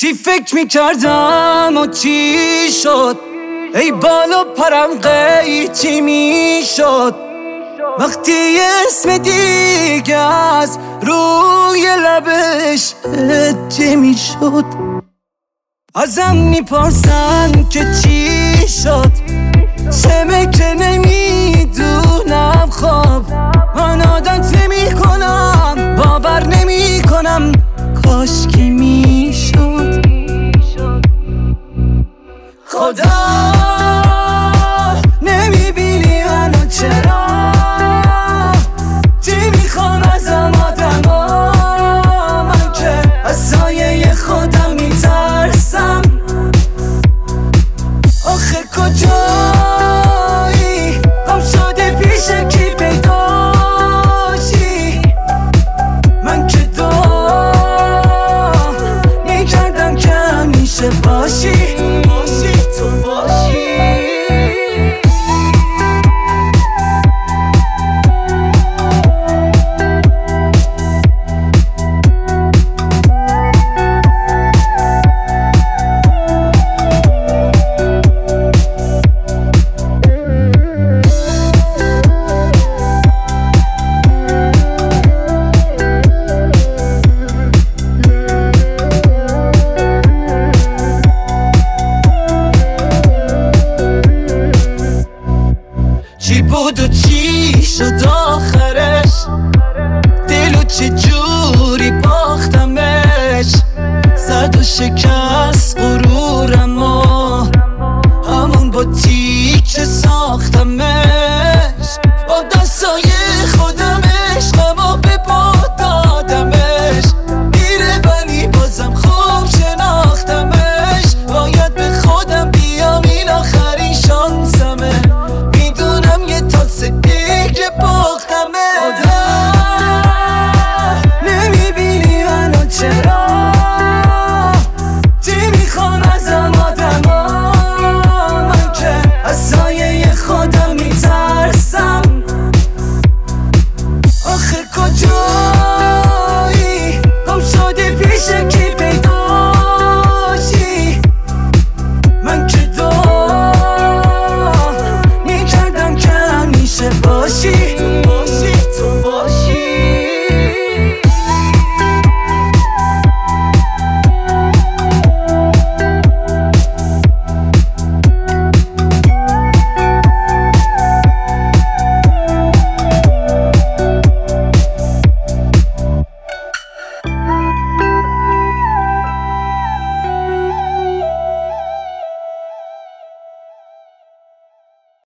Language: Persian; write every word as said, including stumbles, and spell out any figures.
چی فکر میکردم و چی شد؟ ای بالا پرم قیچی میشد وقتی اسم دیگه از روی لبش هجه میشد. ازم میپرسن که چی شد، چمه که نمیدونم. خب من عادت نمی کنم، باور نمی کنم کاش که میشد. خدا نمیبینی منو چرا؟ چی میخوام ازم آدما؟ من که از سایه خودم میترسم. آخه کجایی؟ گم شده پیش کی پیداشی؟ من که دعا میکردم که همیشه باشی، تو باشی، تو باشی. چی بود و چی شد آخرش؟ دلو چه جوری باختمش؟ زد و شکن